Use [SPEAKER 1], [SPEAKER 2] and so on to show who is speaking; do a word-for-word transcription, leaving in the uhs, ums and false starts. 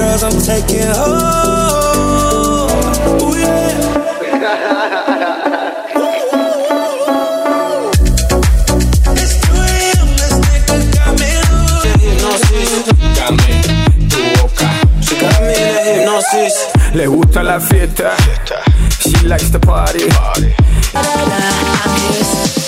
[SPEAKER 1] girls I'm taking home. Ooh, yeah. It's two a.m. This nigga got me in hypnosis. Got me, tu boca. She got me in hypnosis.
[SPEAKER 2] Le gusta la fiesta. She likes the party.
[SPEAKER 3] I'm used